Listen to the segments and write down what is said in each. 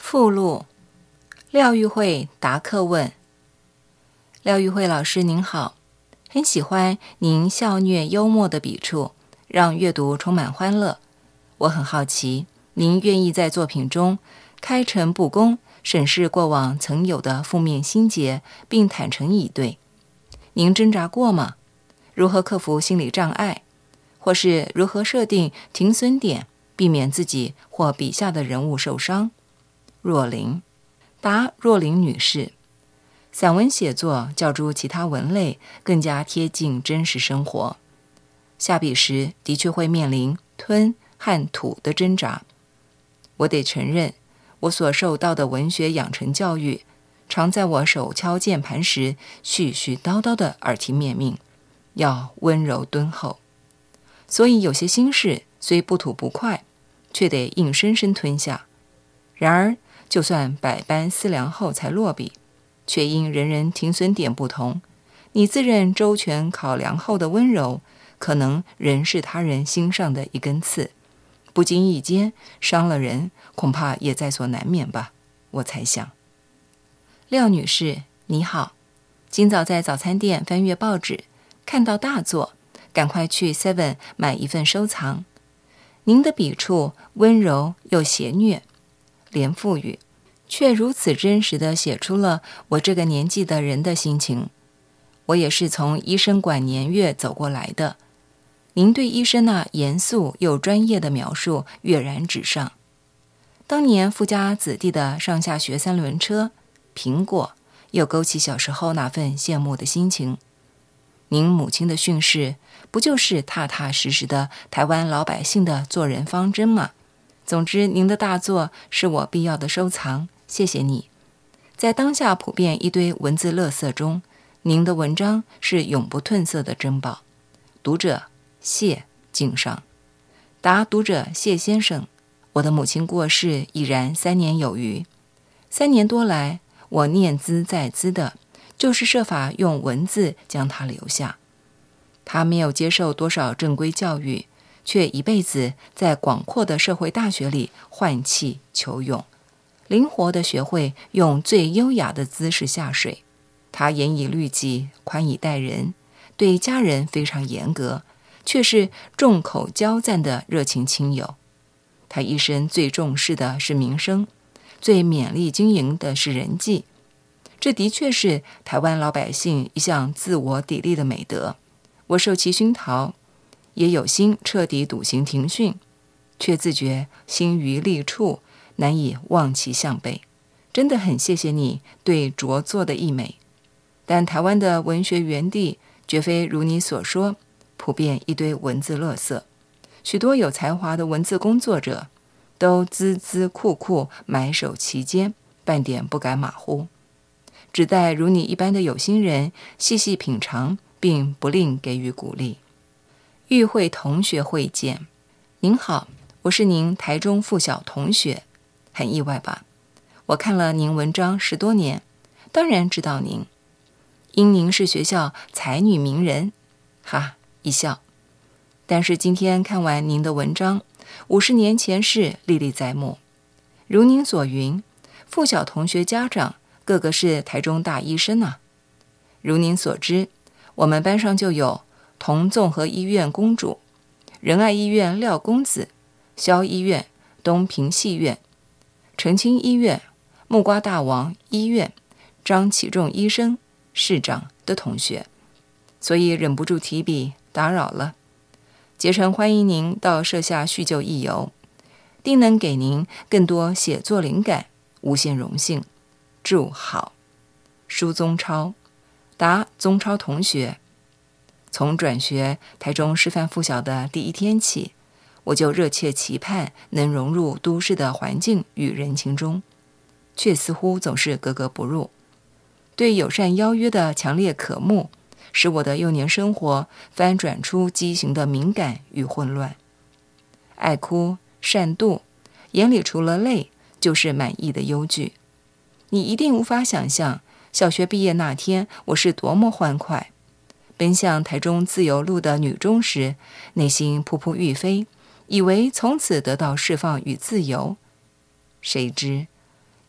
附录：廖玉慧答客问。廖玉慧老师您好，很喜欢您笑谑幽默的笔触，让阅读充满欢乐。我很好奇，您愿意在作品中开诚布公审视过往曾有的负面心结，并坦诚以对。您挣扎过吗？如何克服心理障碍？或是如何设定停损点，避免自己或笔下的人物受伤？若琳，答若琳女士。散文写作较诸其他文类更加贴近真实生活，下笔时的确会面临吞和吐的挣扎。我得承认，我所受到的文学养成教育，常在我手敲键盘时絮絮叨叨的耳提面命，要温柔敦厚。所以有些心事虽不吐不快，却得硬生生吞下。然而就算百般思量后才落笔，却因人人停损点不同，你自认周全考量后的温柔，可能仍是他人心上的一根刺，不经意间伤了人，恐怕也在所难免吧，我猜想。廖女士，你好，今早在早餐店翻阅报纸，看到大作，赶快去 Seven 买一份收藏。您的笔触温柔又邪谑，连复语，却如此真实地写出了我这个年纪的人的心情。我也是从医生馆年月走过来的，您对医生那严肃又专业的描述跃然纸上。当年富家子弟的上下学三轮车，苹果，又勾起小时候那份羡慕的心情。您母亲的训示，不就是踏踏实实的台湾老百姓的做人方针吗？总之，您的大作是我必要的收藏，谢谢你。在当下普遍一堆文字垃圾中，您的文章是永不褪色的珍宝。读者谢敬上。答读者谢先生，我的母亲过世已然3年有余，3年多来，我念兹在兹的，就是设法用文字将她留下。她没有接受多少正规教育，却一辈子在广阔的社会大学里换气求泳，灵活地学会用最优雅的姿势下水。他严以律己，宽以待人，对家人非常严格，却是众口交赞的热情亲友。他一生最重视的是名声，最勉力经营的是人际。这的确是台湾老百姓一项自我砥砺的美德。我受其熏陶，也有心彻底笃行庭训，却自觉心于利处，难以望其项背。真的很谢谢你对拙作的溢美。但台湾的文学园地绝非如你所说，普遍一堆文字垃圾。许多有才华的文字工作者都孜孜酷酷埋首其间，半点不敢马虎，只待如你一般的有心人细细品尝，并不吝给予鼓励。玉慧同学会见。您好，我是您台中附小同学，很意外吧？我看了您文章10多年，当然知道您，因您是学校才女名人，哈，一笑。但是今天看完您的文章，50年前事历历在目。如您所云，附小同学家长个个是台中大医生啊。如您所知，我们班上就有同综合医院公主、仁爱医院廖公子、萧医院、东平戏院、澄清医院、木瓜大王医院、张启仲医生、市长的同学，所以忍不住提笔打扰了。竭诚欢迎您到社下叙旧一游，定能给您更多写作灵感，无限荣幸。祝好。舒宗超。答宗超同学。从转学台中师范附小的第一天起，我就热切期盼能融入都市的环境与人情中，却似乎总是格格不入。对友善邀约的强烈渴慕，使我的幼年生活翻转出畸形的敏感与混乱。爱哭善妒，眼里除了泪就是满意的忧惧。你一定无法想象小学毕业那天我是多么欢快。奔向台中自由路的女中时，内心扑扑欲飞，以为从此得到释放与自由。谁知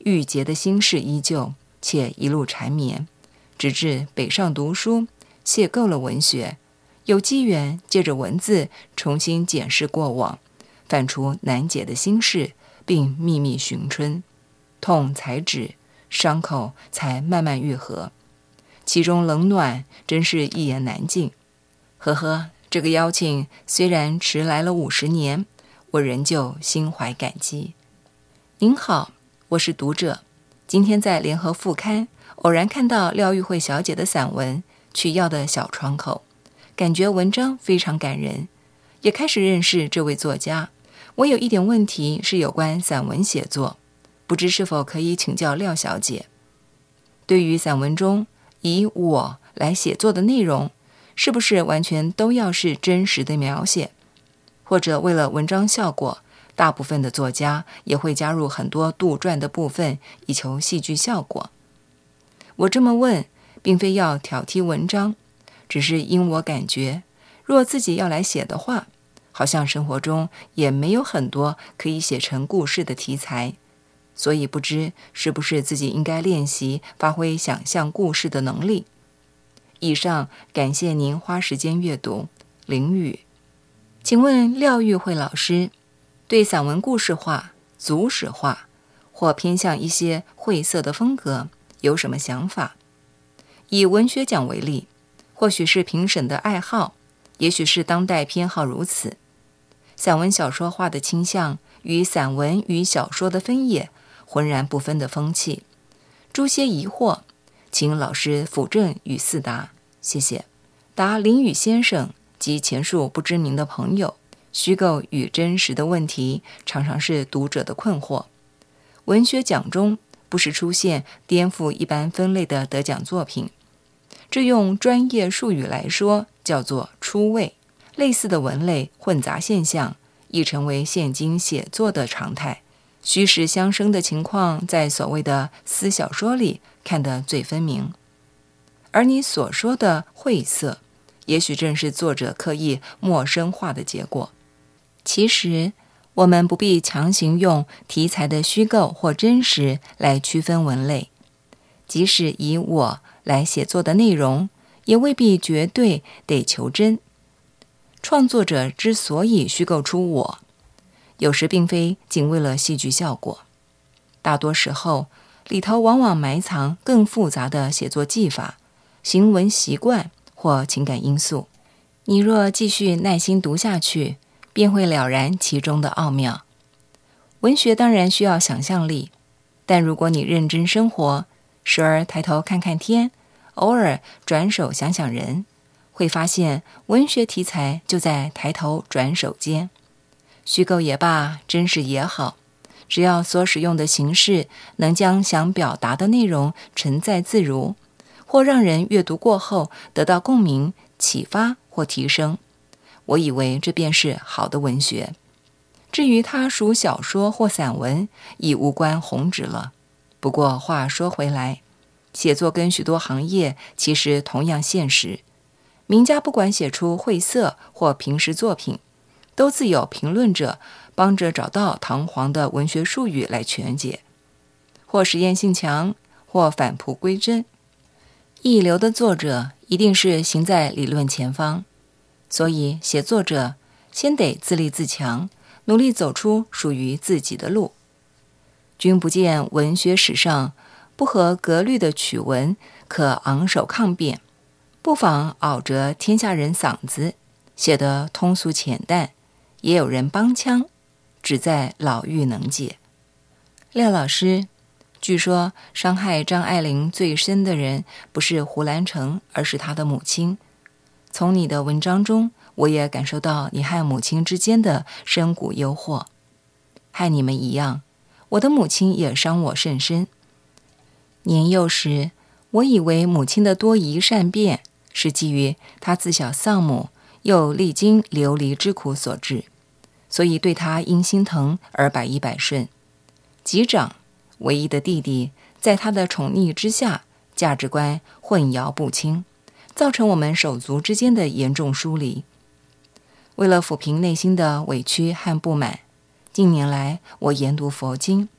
郁结的心事依旧，且一路缠绵，直至北上读书，写够了文学，有机缘借着文字重新检视过往，翻出难解的心事，并秘密寻春，痛才止，伤口才慢慢愈合，其中冷暖真是一言难尽。呵呵，这个邀请虽然迟来了50年，我仍旧心怀感激。您好，我是读者，今天在联合副刊偶然看到廖玉慧小姐的散文《取药的小窗口》，感觉文章非常感人，也开始认识这位作家。我有一点问题是有关散文写作，不知是否可以请教廖小姐。对于散文中以我来写作的内容，是不是完全都要是真实的描写？或者为了文章效果，大部分的作家也会加入很多杜撰的部分，以求戏剧效果？我这么问，并非要挑剔文章，只是因我感觉，若自己要来写的话，好像生活中也没有很多可以写成故事的题材，所以不知是不是自己应该练习发挥想象故事的能力。以上感谢您花时间阅读，林雨。请问廖玉慧老师对散文故事化、组史化或偏向一些晦涩的风格有什么想法？以文学奖为例，或许是评审的爱好，也许是当代偏好如此。散文小说化的倾向与散文与小说的分野浑然不分的风气，诸些疑惑，请老师辅正与四答，谢谢。答林雨先生及前述不知名的朋友，虚构与真实的问题常常是读者的困惑。文学奖中不时出现颠覆一般分类的得奖作品，这用专业术语来说叫做出位。类似的文类混杂现象已成为现今写作的常态，虚实相生的情况在所谓的私小说里看得最分明。而你所说的晦涩，也许正是作者刻意陌生化的结果。其实我们不必强行用题材的虚构或真实来区分文类，即使以我来写作的内容，也未必绝对得求真。创作者之所以虚构出我，有时并非仅为了戏剧效果，大多时候里头往往埋藏更复杂的写作技法、行文习惯或情感因素。你若继续耐心读下去，便会了然其中的奥妙。文学当然需要想象力，但如果你认真生活，时而抬头看看天，偶尔转手想想人，会发现文学题材就在抬头转手间。虚构也罢，真实也好，只要所使用的形式能将想表达的内容承载自如，或让人阅读过后得到共鸣、启发或提升，我以为这便是好的文学。至于它属小说或散文，已无关宏旨了。不过话说回来，写作跟许多行业其实同样现实。名家不管写出晦涩或平实作品，都自有评论者帮着找到堂皇的文学术语来全解，或实验性强，或返璞归真。一流的作者一定是行在理论前方，所以写作者先得自立自强，努力走出属于自己的路。君不见文学史上不合格律的曲文可昂首抗辩，不妨拗着天下人嗓子，写得通俗浅淡，也有人帮腔，只在老妪能解。廖老师，据说伤害张爱玲最深的人不是胡兰成，而是她的母亲。从你的文章中，我也感受到你和母亲之间的深谷幽壑。和你们一样，我的母亲也伤我甚深。年幼时，我以为母亲的多疑善变是基于她自小丧母，又历经流离之苦所致，所以对她因心疼而百依百顺。及长，唯一的弟弟，在他的宠溺之下，价值观混淆不清，造成我们手足之间的严重疏离。为了抚平内心的委屈和不满，近年来我研读佛经，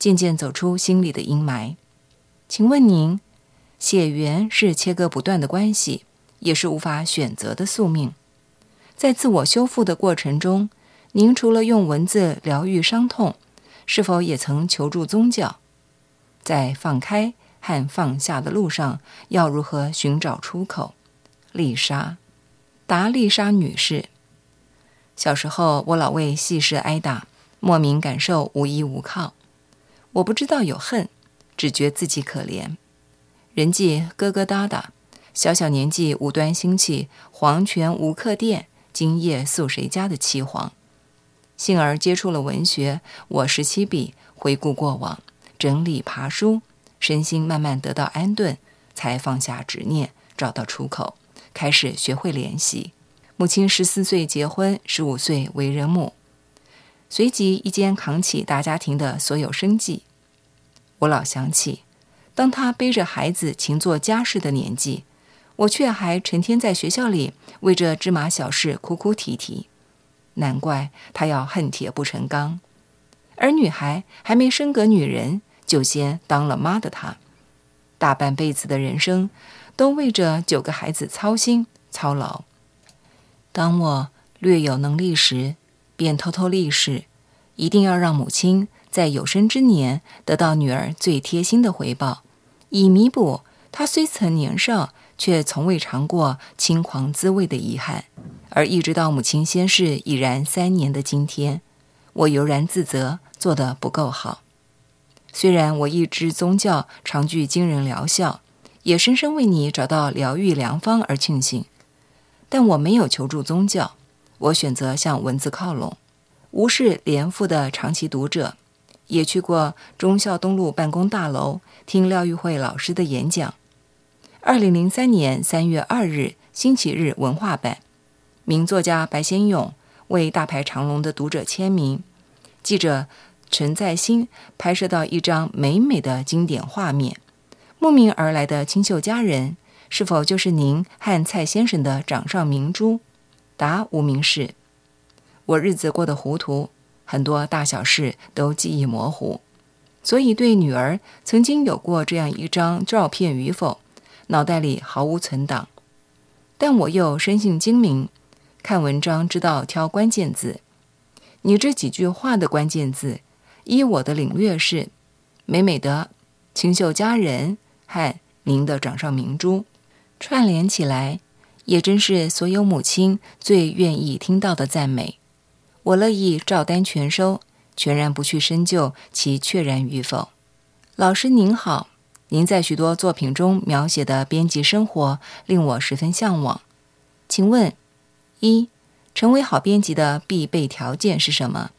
渐渐走出心里的阴霾。请问您，血缘是切割不断的关系，也是无法选择的宿命。在自我修复的过程中，您除了用文字疗愈伤痛，是否也曾求助宗教？在放开和放下的路上，要如何寻找出口？丽莎，达丽莎女士。小时候，我老为细事挨打，莫名感受无依无靠。我不知道有恨，只觉自己可怜。人际疙疙瘩瘩，小小年纪无端兴起黄泉无客店，今夜宿谁家的凄惶。幸而接触了文学，我17笔回顾过往，整理爬书，身心慢慢得到安顿，才放下执念，找到出口，开始学会练习。母亲14岁结婚，15岁为人母，随即一肩扛起大家庭的所有生计。我老想起，当她背着孩子勤做家事的年纪，我却还成天在学校里为这芝麻小事哭哭啼啼。难怪她要恨铁不成钢。而女孩还没生个女人，就先当了妈的她，大半辈子的人生都为着9个孩子操心操劳。当我略有能力时，便偷偷立誓，一定要让母亲在有生之年得到女儿最贴心的回报，以弥补她虽曾年少，却从未尝过轻狂滋味的遗憾。而一直到母亲仙逝已然3年的今天，我悠然自责，做得不够好。虽然我一知宗教常具惊人疗效，也深深为你找到疗愈良方而庆幸，但我没有求助宗教，我选择向文字靠拢，无视连副的长期读者，也去过忠孝东路办公大楼听廖玉慧老师的演讲。2003年3月2日星期日文化版，名作家白先勇为大排长龙的读者签名，记者陈在兴拍摄到一张美美的经典画面，慕名而来的清秀佳人，是否就是您和蔡先生的掌上明珠？答：无名氏。我日子过得糊涂，很多大小事都记忆模糊，所以对女儿曾经有过这样一张照片与否，脑袋里毫无存档。但我又生性精明，看文章知道挑关键字。你这几句话的关键字，依我的领略是美美的、清秀佳人和您的掌上明珠，串联起来，也真是所有母亲最愿意听到的赞美。我乐意照单全收，全然不去深究其确然与否。老师您好，您在许多作品中描写的编辑生活令我十分向往。请问：1. 成为好编辑的必备条件是什么？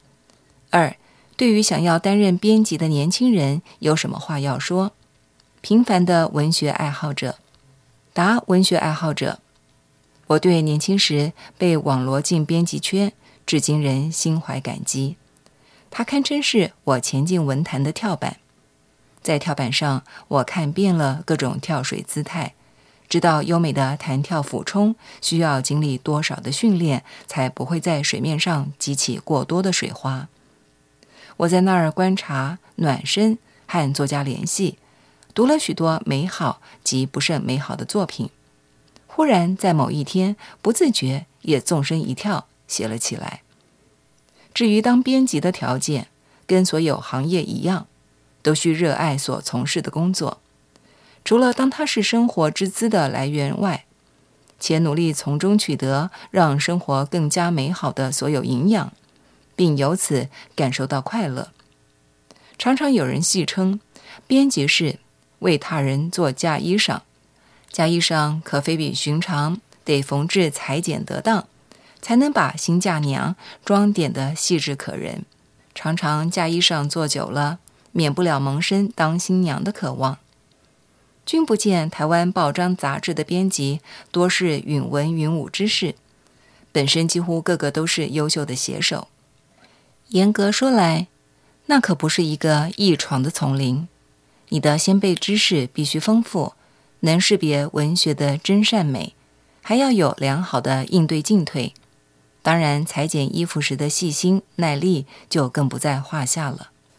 2. 对于想要担任编辑的年轻人有什么话要说？平凡的文学爱好者。答：文学爱好者。我对年轻时被网罗进编辑圈，至今仍心怀感激。它堪称是我前进文坛的跳板。在跳板上，我看遍了各种跳水姿态，知道优美的弹跳俯冲需要经历多少的训练，才不会在水面上激起过多的水花。我在那儿观察、暖身和作家联系，读了许多美好及不甚美好的作品。忽然在某一天，不自觉也纵身一跳，写了起来。至于当编辑的条件，跟所有行业一样，都需热爱所从事的工作。除了当它是生活之资的来源外，且努力从中取得让生活更加美好的所有营养，并由此感受到快乐。常常有人戏称，编辑是为他人做嫁衣裳，嫁衣裳可非比寻常，得缝制裁剪得当，才能把新嫁娘装点得细致可人。常常嫁衣裳做久了，免不了萌生当新娘的渴望。君不见台湾报章杂志的编辑多是允文允武之士，本身几乎个个都是优秀的写手。严格说来，那可不是一个易闯的丛林。你的先辈知识必须丰富，能识别文学的真善美，还要有良好的应对进退。当然，裁剪衣服时的细心耐力就更不在话下了。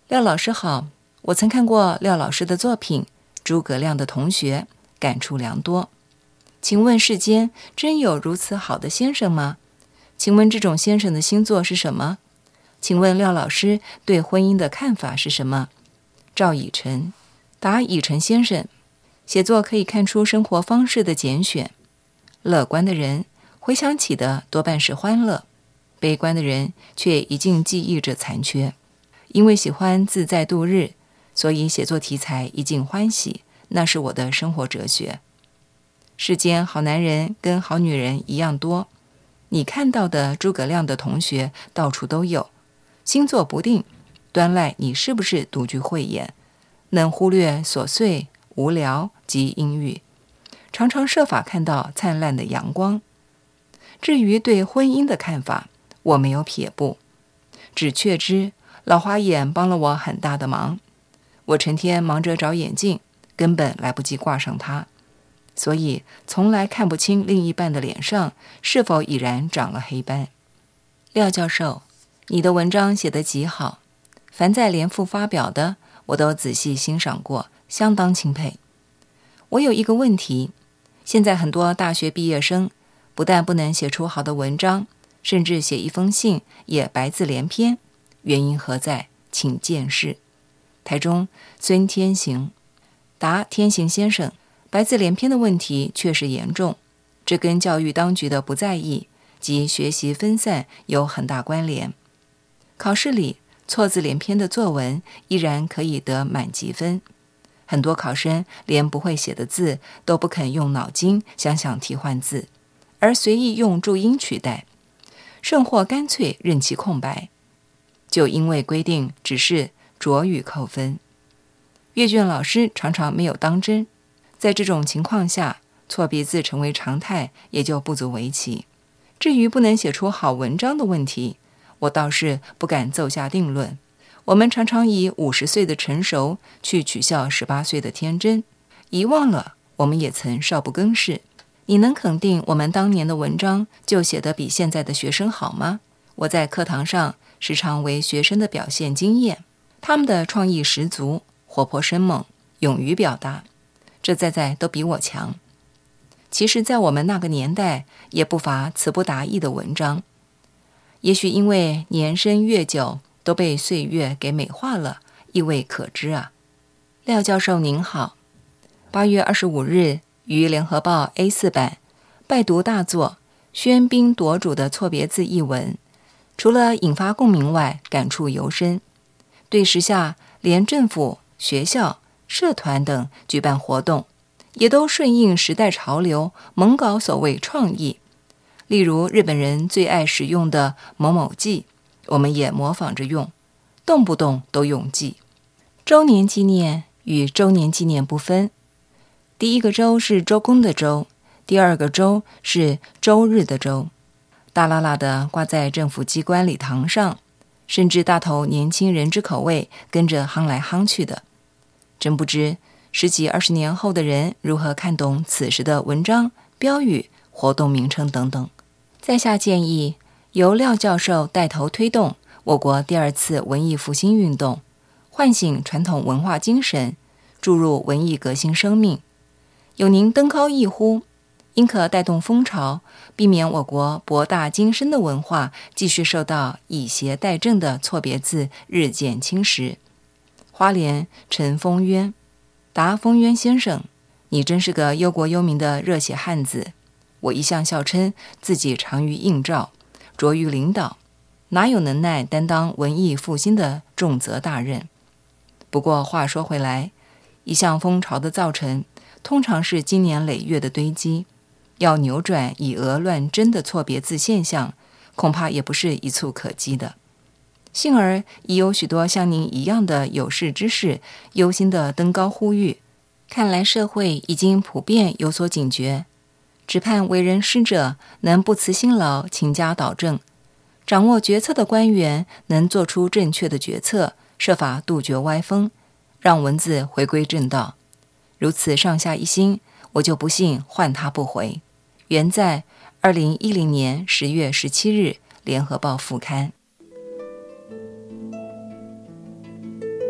廖老师好，我曾看过廖老师的作品《诸葛亮的同学》，感触良多。请问世间真有如此好的先生吗？请问这种先生的星座是什么？请问廖老师对婚姻的看法是什么？赵以诚，答以诚先生，写作可以看出生活方式的拣选。乐观的人回想起的多半是欢乐，悲观的人却一尽记忆着残缺。因为喜欢自在度日，所以写作题材一尽欢喜，那是我的生活哲学。世间好男人跟好女人一样多，你看到的诸葛亮的同学到处都有，星座不定，端赖你是不是独具慧眼，能忽略琐碎、无聊及阴郁，常常设法看到灿烂的阳光。至于对婚姻的看法，我没有撇步，只确知老花眼帮了我很大的忙。我成天忙着找眼镜，根本来不及挂上它，所以从来看不清另一半的脸上是否已然长了黑斑。廖教授，你的文章写得极好，凡在联副发表的，我都仔细欣赏过，相当钦佩。我有一个问题，现在很多大学毕业生不但不能写出好的文章，甚至写一封信也白字连篇，原因何在？请见识。台中孙天行，答天行先生，白字连篇的问题确实严重，这跟教育当局的不在意及学习分散有很大关联。考试里错字连篇的作文依然可以得满级分，很多考生连不会写的字都不肯用脑筋想想替换字，而随意用注音取代，甚或干脆任其空白，就因为规定只是着语扣分。阅卷老师常常没有当真，在这种情况下，错别字成为常态也就不足为奇。至于不能写出好文章的问题，我倒是不敢奏下定论。我们常常以50岁的成熟去取笑18岁的天真，遗忘了我们也曾少不更事。你能肯定我们当年的文章就写得比现在的学生好吗？我在课堂上时常为学生的表现惊艳，他们的创意十足，活泼生猛，勇于表达，这在都比我强。其实在我们那个年代也不乏词不达意的文章，也许因为年深月久都被岁月给美化了，亦未可知啊。廖教授您好，8月25日于联合报 A4 版拜读大作《喧宾夺主的错别字》一文，除了引发共鸣外，感触尤深。对时下连政府、学校、社团等举办活动，也都顺应时代潮流，猛搞所谓创意。例如日本人最爱使用的某某祭，我们也模仿着用，动不动都用祭。周年纪念与周年纪念不分，第一个周是周公的周，第二个周是周日的周，大剌剌地挂在政府机关礼堂上，甚至大头年轻人之口味跟着夯来夯去的。真不知10几20年后的人如何看懂此时的文章、标语、活动名称等等。在下建议由廖教授带头推动我国第2次文艺复兴运动，唤醒传统文化精神，注入文艺革新生命。有您登高一呼，应可带动风潮，避免我国博大精深的文化继续受到以邪代正的错别字日渐侵蚀。花莲陈丰渊，答丰渊先生，你真是个忧国忧民的热血汉子。我一向笑称自己长于映照，拙于领导，哪有能耐担当文艺复兴的重责大任？不过话说回来，一项风潮的造成，通常是经年累月的堆积，要扭转以讹乱真的错别字现象，恐怕也不是一蹴可及的。幸而已有许多像您一样的有识之士忧心地登高呼吁，看来社会已经普遍有所警觉，只盼为人师者能不辞辛劳，勤加导正，掌握决策的官员能做出正确的决策，设法杜绝歪风，让文字回归正道。如此上下一心，我就不信换他不回。原在2010年10月17日联合报副刊。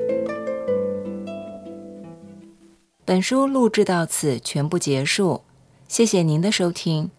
本书录制到此全部结束，谢谢您的收听。